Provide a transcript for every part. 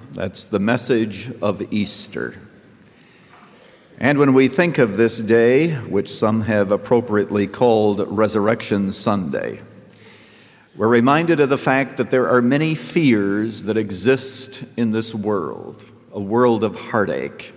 That's the message of Easter. And when we think of this day, which some have appropriately called Resurrection Sunday, we're reminded of the fact that there are many fears that exist in this world, a world of heartache.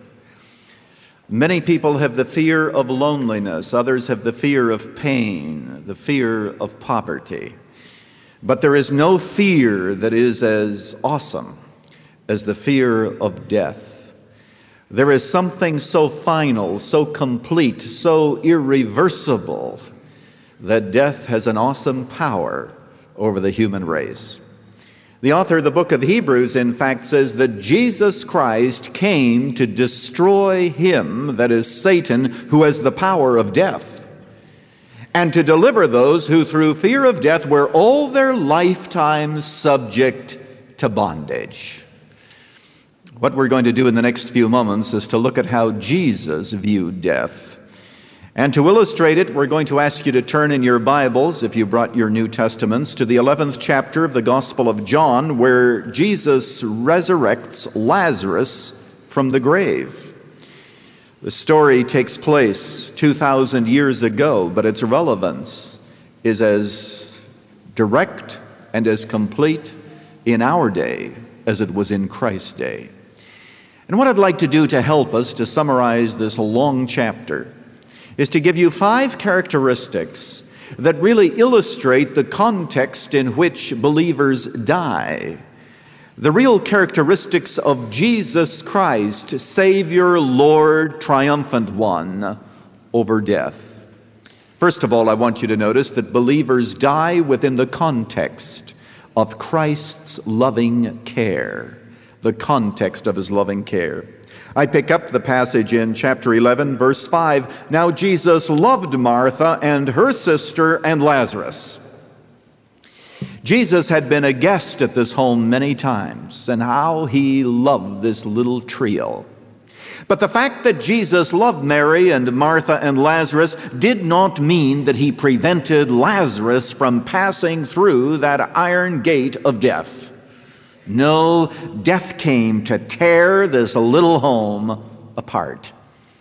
Many people have the fear of loneliness. Others have the fear of pain, the fear of poverty. But there is no fear that is as awesome as the fear of death. There is something so final, so complete, so irreversible that death has an awesome power over the human race. The author of the book of Hebrews, in fact, says that Jesus Christ came to destroy him, that is Satan, who has the power of death, and to deliver those who through fear of death were all their lifetime subject to bondage. What we're going to do in the next few moments is to look at how Jesus viewed death. And to illustrate it, we're going to ask you to turn in your Bibles, if you brought your New Testaments, to the 11th chapter of the Gospel of John, where Jesus resurrects Lazarus from the grave. The story takes place 2,000 years ago, but its relevance is as direct and as complete in our day as it was in Christ's day. And what I'd like to do to help us to summarize this long chapter is to give you 5 characteristics that really illustrate the context in which believers die. The real characteristics of Jesus Christ, Savior, Lord, triumphant one over death. First of all, I want you to notice that believers die within the context of Christ's loving care, the context of his loving care. I pick up the passage in chapter 11, verse 5. Now Jesus loved Martha and her sister and Lazarus. Jesus had been a guest at this home many times, and how he loved this little trio. But the fact that Jesus loved Mary and Martha and Lazarus did not mean that he prevented Lazarus from passing through that iron gate of death. No, death came to tear this little home apart.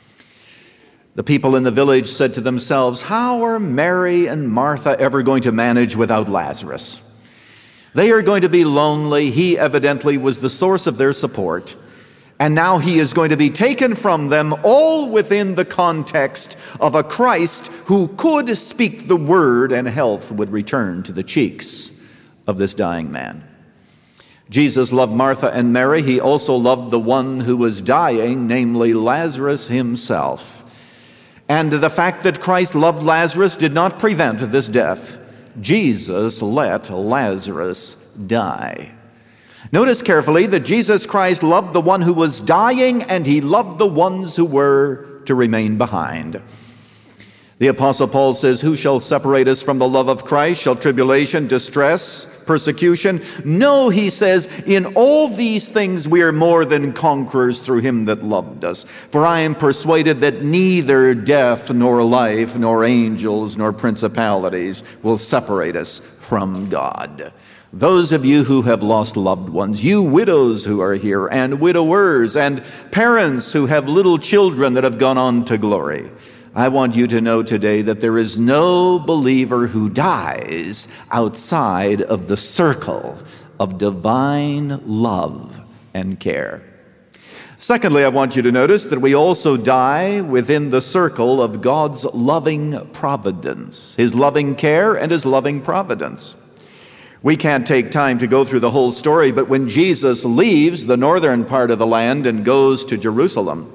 The people in the village said to themselves, how are Mary and Martha ever going to manage without Lazarus? They are going to be lonely. He evidently was the source of their support. And now he is going to be taken from them, all within the context of a Christ who could speak the word and health would return to the cheeks of this dying man. Jesus loved Martha and Mary. He also loved the one who was dying, namely Lazarus himself. And the fact that Christ loved Lazarus did not prevent this death. Jesus let Lazarus die. Notice carefully that Jesus Christ loved the one who was dying, and he loved the ones who were to remain behind. The Apostle Paul says, who shall separate us from the love of Christ? Shall tribulation, distress, persecution? No, he says, in all these things we are more than conquerors through him that loved us. For I am persuaded that neither death, nor life, nor angels, nor principalities will separate us from God. Those of you who have lost loved ones, you widows who are here, and widowers, and parents who have little children that have gone on to glory, I want you to know today that there is no believer who dies outside of the circle of divine love and care. Secondly, I want you to notice that we also die within the circle of God's loving providence, his loving care and his loving providence. We can't take time to go through the whole story, but when Jesus leaves the northern part of the land and goes to Jerusalem,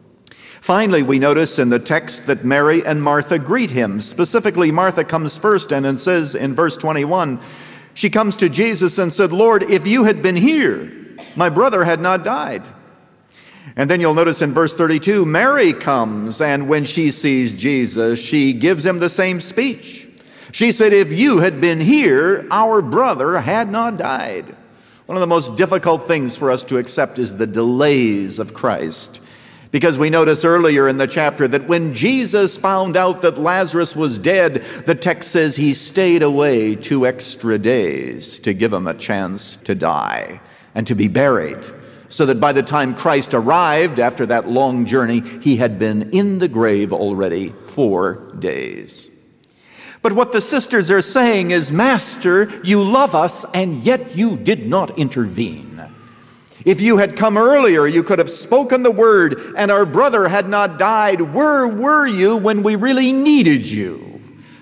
finally, we notice in the text that Mary and Martha greet him. Specifically, Martha comes first, and it says in verse 21, she comes to Jesus and said, Lord, if you had been here, my brother had not died. And then you'll notice in verse 32, Mary comes, and when she sees Jesus, she gives him the same speech. She said, if you had been here, our brother had not died. One of the most difficult things for us to accept is the delays of Christ. Because we notice earlier in the chapter that when Jesus found out that Lazarus was dead, the text says he stayed away 2 extra days to give him a chance to die and to be buried. so that by the time Christ arrived after that long journey, he had been in the grave already 4 days. But what the sisters are saying is, Master, you love us, and yet you did not intervene. If you had come earlier, you could have spoken the word, and our brother had not died. Where were you when we really needed you?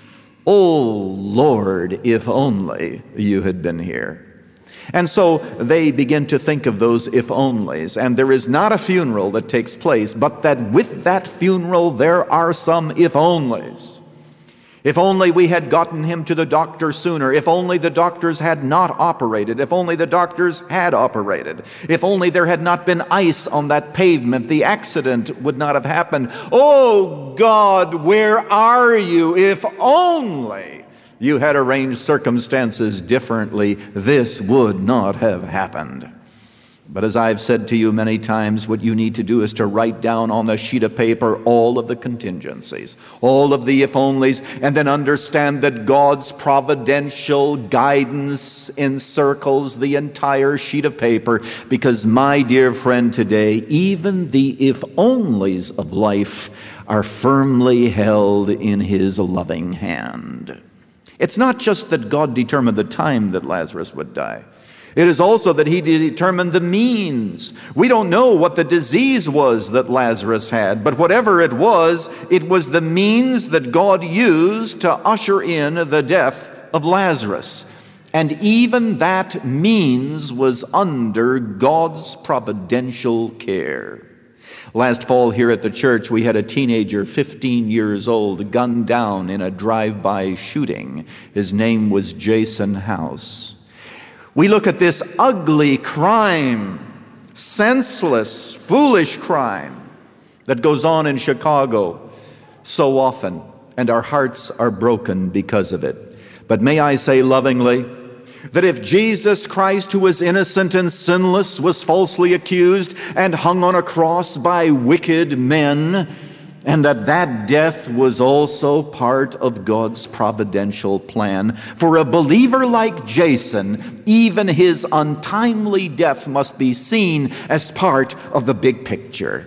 Oh, Lord, if only you had been here. And so they begin to think of those if-onlys, and there is not a funeral that takes place, but that with that funeral there are some if-onlys. If only we had gotten him to the doctor sooner. If only the doctors had not operated. If only the doctors had operated. If only there had not been ice on that pavement, the accident would not have happened. Oh God, where are you? If only you had arranged circumstances differently, this would not have happened. But as I've said to you many times, what you need to do is to write down on a sheet of paper all of the contingencies, all of the if-onlys, and then understand that God's providential guidance encircles the entire sheet of paper, because, my dear friend, today, even the if-onlys of life are firmly held in His loving hand. It's not just that God determined the time that Lazarus would die. It is also that He determined the means. We don't know what the disease was that Lazarus had, but whatever it was the means that God used to usher in the death of Lazarus. And even that means was under God's providential care. Last fall here at the church, we had a teenager, 15 years old, gunned down in a drive-by shooting. His name was Jason House. We look at this ugly crime, senseless, foolish crime that goes on in Chicago so often, and our hearts are broken because of it. But may I say lovingly that if Jesus Christ, who was innocent and sinless, was falsely accused and hung on a cross by wicked men, and that death was also part of God's providential plan. For a believer like Jason, even his untimely death must be seen as part of the big picture.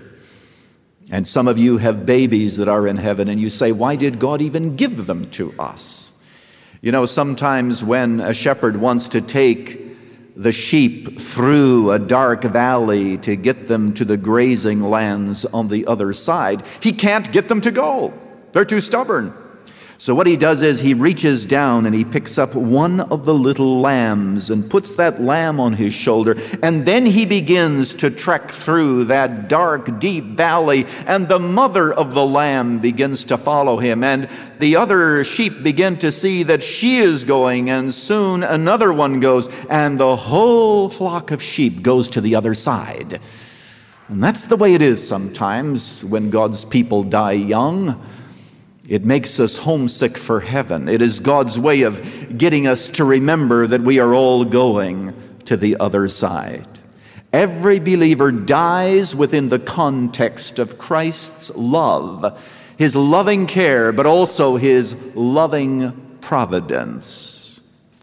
And some of you have babies that are in heaven, and you say, why did God even give them to us? You know, sometimes when a shepherd wants to take the sheep through a dark valley to get them to the grazing lands on the other side, he can't get them to go. They're too stubborn. So what he does is he reaches down and he picks up one of the little lambs and puts that lamb on his shoulder, and then he begins to trek through that dark, deep valley, and the mother of the lamb begins to follow him, and the other sheep begin to see that she is going, and soon another one goes, and the whole flock of sheep goes to the other side. And that's the way it is sometimes when God's people die young. It makes us homesick for heaven. It is God's way of getting us to remember that we are all going to the other side. Every believer dies within the context of Christ's love, His loving care, but also His loving providence.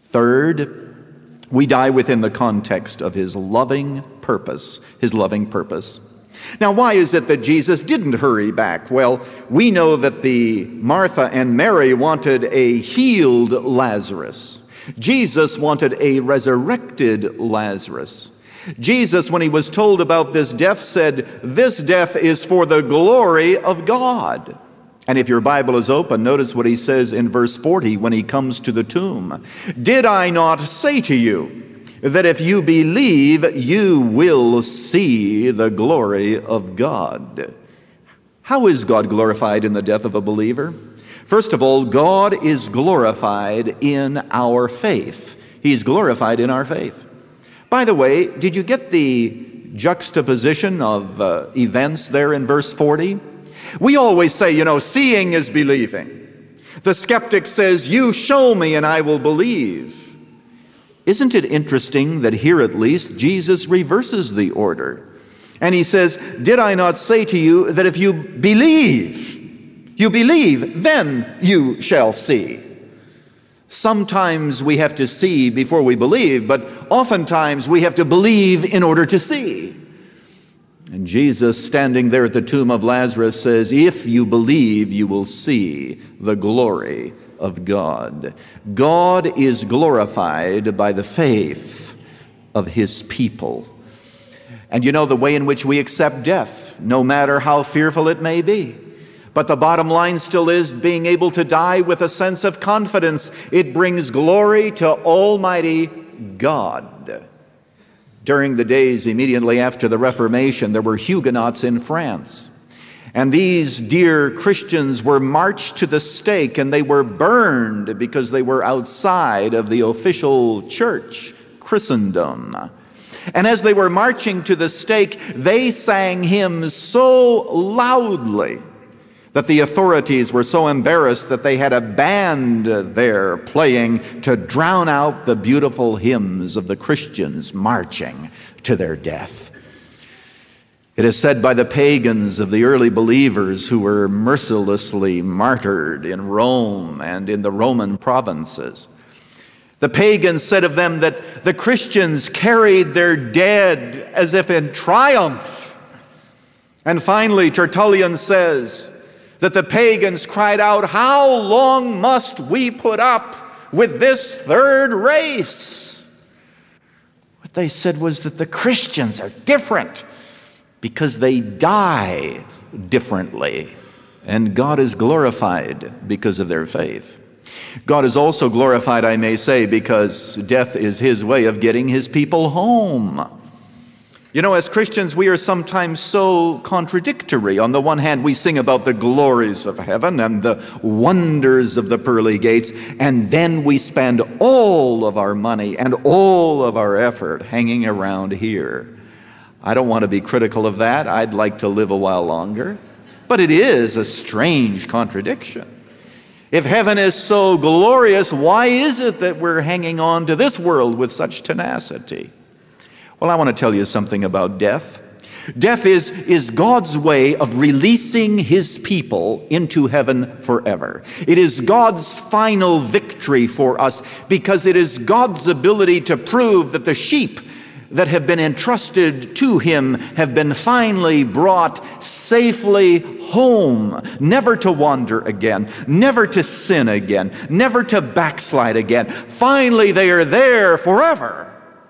Third, we die within the context of His loving purpose, His loving purpose. Now, why is it that Jesus didn't hurry back? Well, we know that Martha and Mary wanted a healed Lazarus. Jesus wanted a resurrected Lazarus. Jesus, when He was told about this death, said, "This death is for the glory of God." And if your Bible is open, notice what He says in verse 40 when He comes to the tomb. "Did I not say to you that if you believe, you will see the glory of God?" How is God glorified in the death of a believer? First of all, God is glorified in our faith. He's glorified in our faith. By the way, did you get the juxtaposition of events there in verse 40? We always say, seeing is believing. The skeptic says, "You show me and I will believe." Isn't it interesting that here at least Jesus reverses the order? And He says, "Did I not say to you that if you believe, then you shall see?" Sometimes we have to see before we believe, but oftentimes we have to believe in order to see. And Jesus, standing there at the tomb of Lazarus, says, "If you believe, you will see the glory of God." God is glorified by the faith of his people. And you know the way in which we accept death, no matter how fearful it may be. But the bottom line still is being able to die with a sense of confidence. It brings glory to Almighty God. During the days immediately after the Reformation, there were Huguenots in France. And these dear Christians were marched to the stake, and they were burned because they were outside of the official church, Christendom. And as they were marching to the stake, they sang hymns so loudly that the authorities were so embarrassed that they had a band there playing to drown out the beautiful hymns of the Christians marching to their death. It is said by the pagans of the early believers who were mercilessly martyred in Rome and in the Roman provinces. The pagans said of them that the Christians carried their dead as if in triumph. And finally, Tertullian says that the pagans cried out, "How long must we put up with this third race?" What they said was that the Christians are different because they die differently, and God is glorified because of their faith. God is also glorified, I may say, because death is his way of getting his people home. You know, as Christians, we are sometimes so contradictory. On the one hand, we sing about the glories of heaven and the wonders of the pearly gates, and then we spend all of our money and all of our effort hanging around here. I don't want to be critical of that. I'd like to live a while longer. But it is a strange contradiction. If heaven is so glorious, why is it that we're hanging on to this world with such tenacity? Well, I want to tell you something about death. Death is God's way of releasing his people into heaven forever. It is God's final victory for us because it is God's ability to prove that the sheep that have been entrusted to him have been finally brought safely home, never to wander again, never to sin again, never to backslide again. Finally, they are there forever.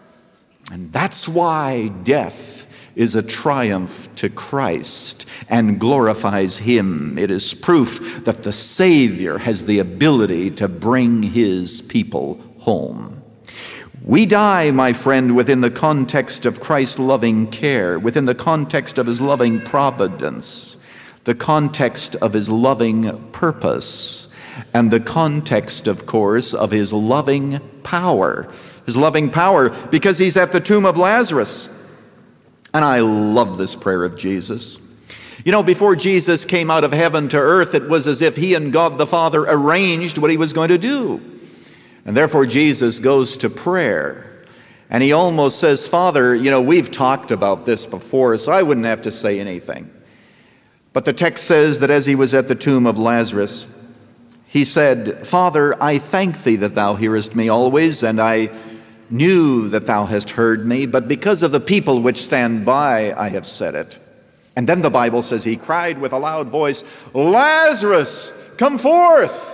And that's why death is a triumph to Christ and glorifies him. It is proof that the Savior has the ability to bring his people home. We die, my friend, within the context of Christ's loving care, within the context of his loving providence, the context of his loving purpose, and the context, of course, of his loving power. His loving power, because he's at the tomb of Lazarus. And I love this prayer of Jesus. You know, before Jesus came out of heaven to earth, it was as if he and God the Father arranged what he was going to do. And therefore Jesus goes to prayer. And he almost says, "Father, you know, we've talked about this before, so I wouldn't have to say anything." But the text says that as he was at the tomb of Lazarus, he said, "Father, I thank thee that thou hearest me always, and I knew that thou hast heard me, but because of the people which stand by, I have said it." And then the Bible says he cried with a loud voice, "Lazarus, come forth!"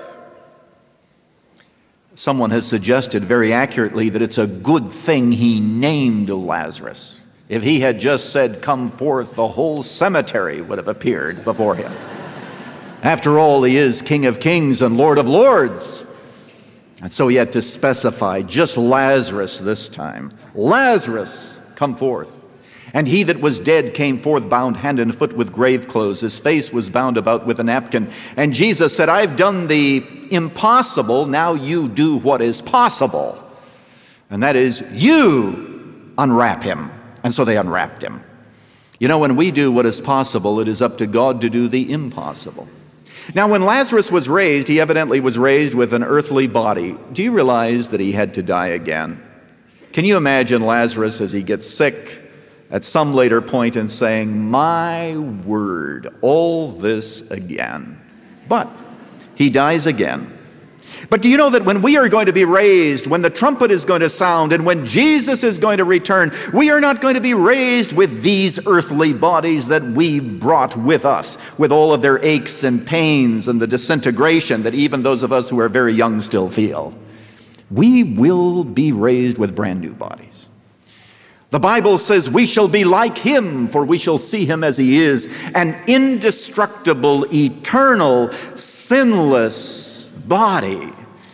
Someone has suggested very accurately that it's a good thing he named Lazarus. If he had just said, "Come forth," the whole cemetery would have appeared before him. After all, he is King of Kings and Lord of Lords. And so he had to specify just Lazarus this time. "Lazarus, come forth." And he that was dead came forth, bound hand and foot with grave clothes. His face was bound about with a napkin. And Jesus said, "I've done the impossible. Now you do what is possible." And that is, you unwrap him. And so they unwrapped him. You know, when we do what is possible, it is up to God to do the impossible. Now, when Lazarus was raised, he evidently was raised with an earthly body. Do you realize that he had to die again? Can you imagine Lazarus as he gets sick at some later point and saying, "My word, all this again"? But he dies again. But do you know that when we are going to be raised, when the trumpet is going to sound, and when Jesus is going to return, we are not going to be raised with these earthly bodies that we brought with us, with all of their aches and pains and the disintegration that even those of us who are very young still feel. We will be raised with brand new bodies. The Bible says we shall be like him, for we shall see him as he is, an indestructible, eternal, sinless body.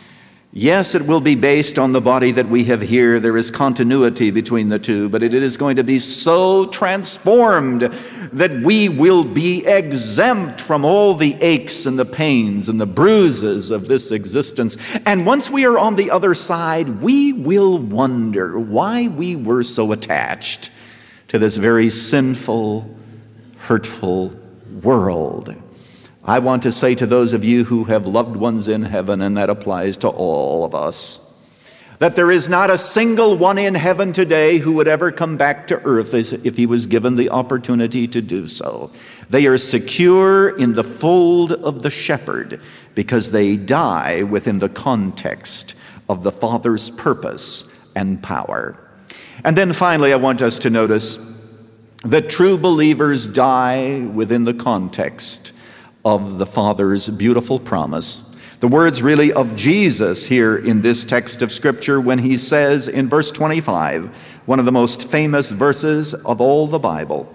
Yes, it will be based on the body that we have here. There is continuity between the two, but it is going to be so transformed that we will be exempt from all the aches and the pains and the bruises of this existence. And once we are on the other side, we will wonder why we were so attached to this very sinful, hurtful world. I want to say to those of you who have loved ones in heaven, and that applies to all of us, that there is not a single one in heaven today who would ever come back to earth as if he was given the opportunity to do so. They are secure in the fold of the shepherd because they die within the context of the Father's purpose and power. And then finally, I want us to notice that true believers die within the context of the Father's beautiful promise. The words really of Jesus here in this text of Scripture when he says in verse 25, one of the most famous verses of all the Bible,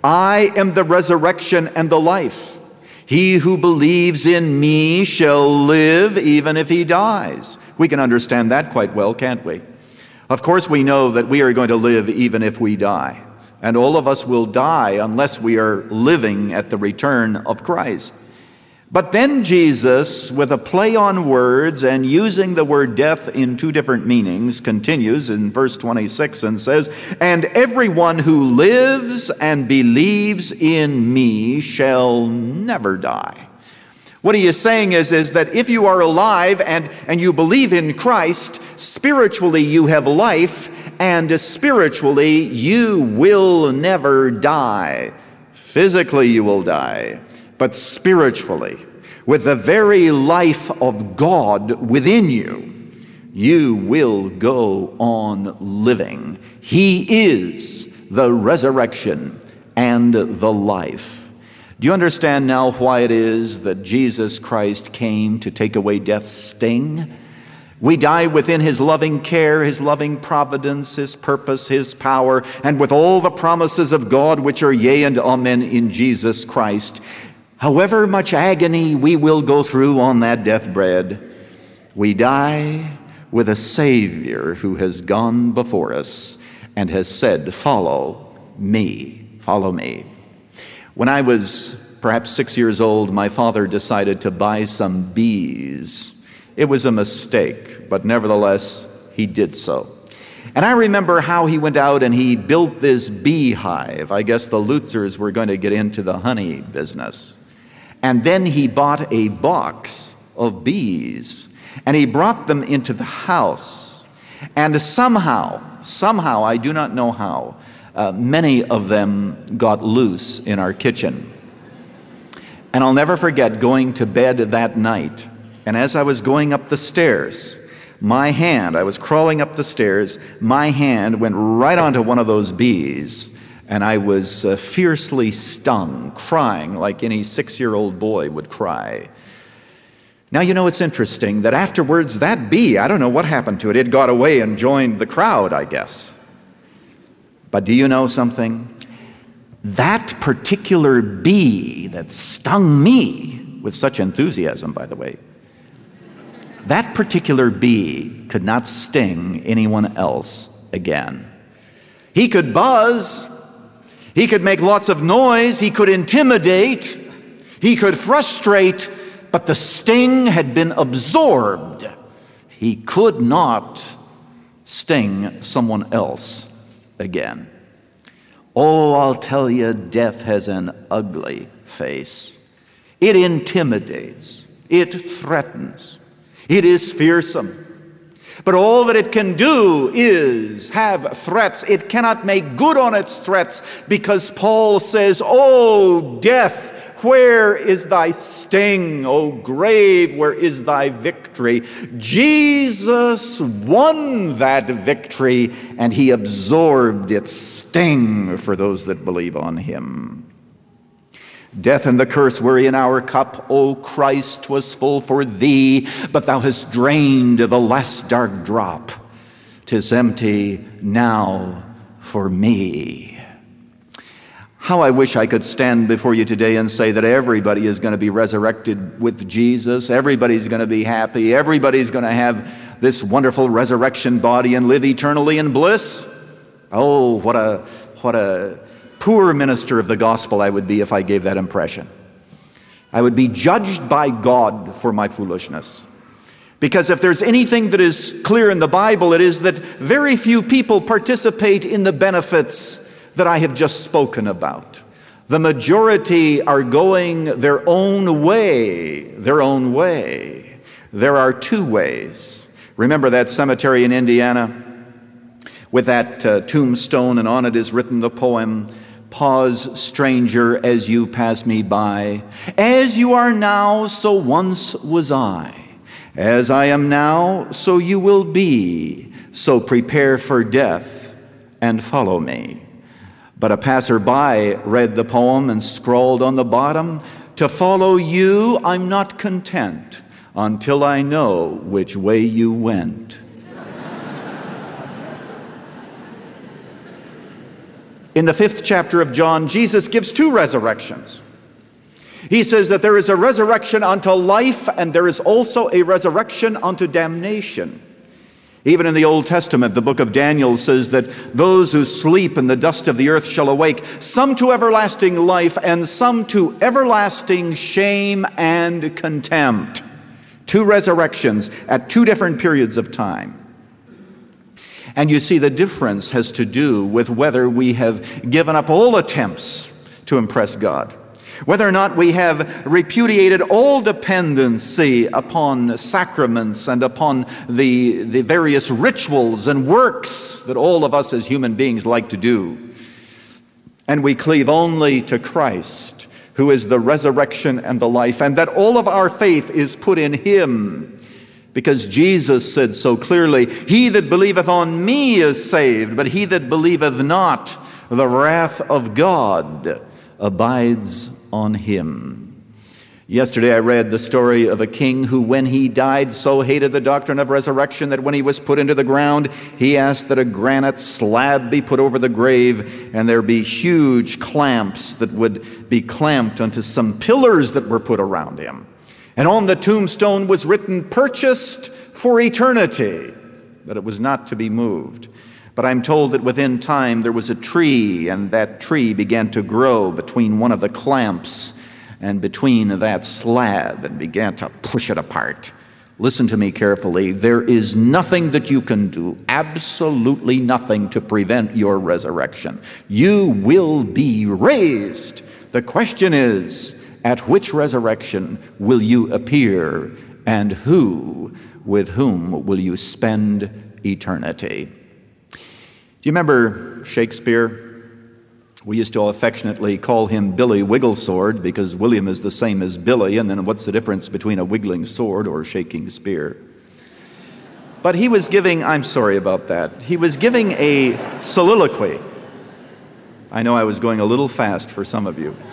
I am the resurrection and the life. He who believes in me shall live even if he dies. We can understand that quite well, can't we? Of course, we know that we are going to live even if we die. And all of us will die unless we are living at the return of Christ. But then Jesus, with a play on words and using the word death in two different meanings, continues in verse 26 and says, and everyone who lives and believes in me shall never die. What he is saying is that if you are alive and you believe in Christ, spiritually you have life, and spiritually you will never die. Physically you will die, but spiritually, with the very life of God within you, you will go on living. He is the resurrection and the life. Do you understand now why it is that Jesus Christ came to take away death's sting? We die within his loving care, his loving providence, his purpose, his power, and with all the promises of God which are yea and amen in Jesus Christ. However much agony we will go through on that deathbed, we die with a Savior who has gone before us and has said, follow me, follow me. When I was perhaps 6 years old, my father decided to buy some bees. It was a mistake, but nevertheless, he did so. And I remember how he went out and he built this beehive. I guess the Lutzers were going to get into the honey business. And then he bought a box of bees, and he brought them into the house. And somehow, I do not know how, many of them got loose in our kitchen. And I'll never forget going to bed that night. And as I was going up the stairs, I was crawling up the stairs, my hand went right onto one of those bees, and I was fiercely stung, crying like any 6-year-old boy would cry. Now, you know, it's interesting that afterwards that bee, I don't know what happened to it. It got away and joined the crowd, I guess. But do you know something? That particular bee that stung me with such enthusiasm, by the way, that particular bee could not sting anyone else again. He could buzz. He could make lots of noise. He could intimidate. He could frustrate. But the sting had been absorbed. He could not sting someone else again. Oh, I'll tell you, death has an ugly face. It intimidates. It threatens. It is fearsome. But all that it can do is have threats. It cannot make good on its threats because Paul says, "Oh, death, where is thy sting? O grave, where is thy victory? Jesus won that victory, and he absorbed its sting for those that believe on him. Death and the curse were in our cup. O Christ, 'twas full for thee, but thou hast drained the last dark drop. 'Tis empty now for me. How I wish I could stand before you today and say that everybody is going to be resurrected with Jesus. Everybody's going to be happy. Everybody's going to have this wonderful resurrection body and live eternally in bliss. Oh, what a poor minister of the gospel I would be if I gave that impression. I would be judged by God for my foolishness. Because if there's anything that is clear in the Bible, it is that very few people participate in the benefits that I have just spoken about. The majority are going their own way, their own way. There are two ways. Remember that cemetery in Indiana with that tombstone, and on it is written the poem, "Pause, stranger, as you pass me by. As you are now, so once was I. As I am now, so you will be. So prepare for death and follow me." But a passerby read the poem and scrawled on the bottom, "To follow you I'm not content until I know which way you went." In the 5th chapter of John, Jesus gives two resurrections. He says that there is a resurrection unto life, and there is also a resurrection unto damnation. Even in the Old Testament, the book of Daniel says that those who sleep in the dust of the earth shall awake, some to everlasting life and some to everlasting shame and contempt. Two resurrections at two different periods of time. And you see, the difference has to do with whether we have given up all attempts to impress God, whether or not we have repudiated all dependency upon sacraments and upon the various rituals and works that all of us as human beings like to do. And we cleave only to Christ, who is the resurrection and the life, and that all of our faith is put in him. Because Jesus said so clearly, "He that believeth on me is saved, but he that believeth not, the wrath of God abides on him." Yesterday I read the story of a king who, when he died, so hated the doctrine of resurrection that when he was put into the ground, he asked that a granite slab be put over the grave and there be huge clamps that would be clamped onto some pillars that were put around him. And on the tombstone was written, "Purchased for eternity," that it was not to be moved. But I'm told that within time there was a tree, and that tree began to grow between one of the clamps and between that slab and began to push it apart. Listen to me carefully. There is nothing that you can do, absolutely nothing, to prevent your resurrection. You will be raised. The question is, at which resurrection will you appear, and with whom will you spend eternity? Do you remember Shakespeare? We used to affectionately call him Billy Wigglesword because William is the same as Billy, and then what's the difference between a wiggling sword or a shaking spear? But he was giving, I'm sorry about that, he was giving a soliloquy. I know I was going a little fast for some of you.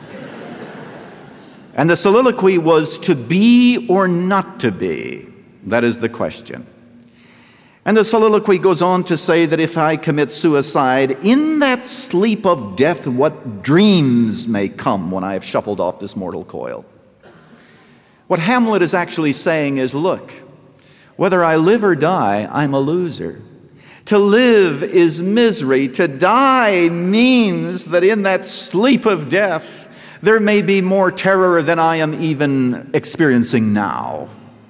And the soliloquy was, to be or not to be? That is the question. And the soliloquy goes on to say that if I commit suicide, in that sleep of death, what dreams may come when I have shuffled off this mortal coil? What Hamlet is actually saying is, look, whether I live or die, I'm a loser. To live is misery. To die means that in that sleep of death, there may be more terror than I am even experiencing now.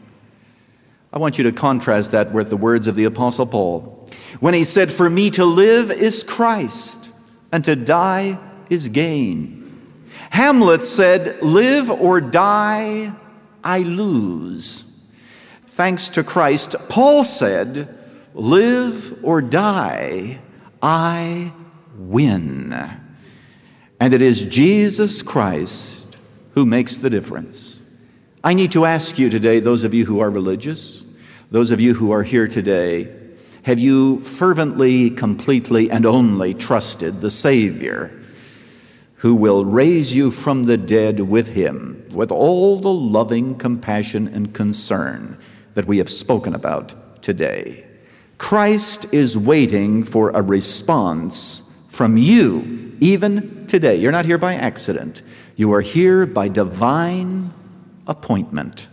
I want you to contrast that with the words of the Apostle Paul, when he said, "For me to live is Christ, and to die is gain." Hamlet said, "Live or die, I lose." Thanks to Christ, Paul said, "Live or die, I win." And it is Jesus Christ who makes the difference. I need to ask you today, those of you who are religious, those of you who are here today, have you fervently, completely, and only trusted the Savior who will raise you from the dead with him, with all the loving compassion and concern that we have spoken about today? Christ is waiting for a response from you, even today. You're not here by accident. You are here by divine appointment.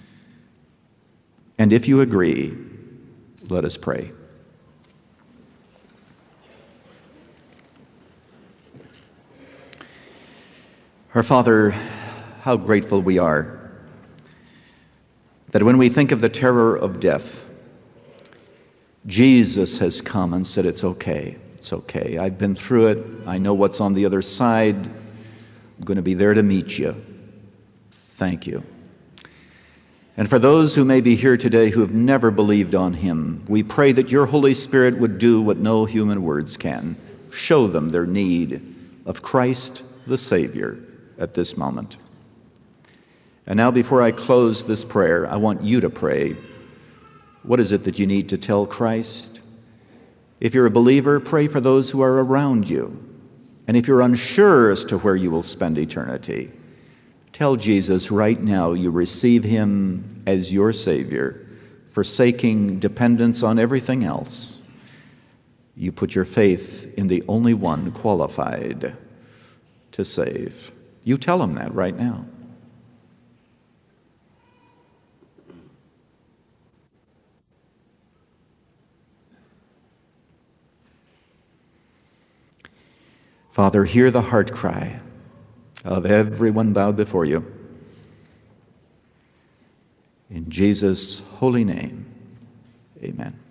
And if you agree, let us pray. Our Father, how grateful we are that when we think of the terror of death, Jesus has come and said, it's okay. It's okay. I've been through it. I know what's on the other side. I'm going to be there to meet you. Thank you. And for those who may be here today who have never believed on him, we pray that your Holy Spirit would do what no human words can. Show them their need of Christ the Savior at this moment. And now, before I close this prayer, I want you to pray. What is it that you need to tell Christ? If you're a believer, pray for those who are around you. And if you're unsure as to where you will spend eternity, tell Jesus right now you receive him as your Savior, forsaking dependence on everything else. You put your faith in the only one qualified to save. You tell him that right now. Father, hear the heart cry of everyone bowed before you. In Jesus' holy name, amen.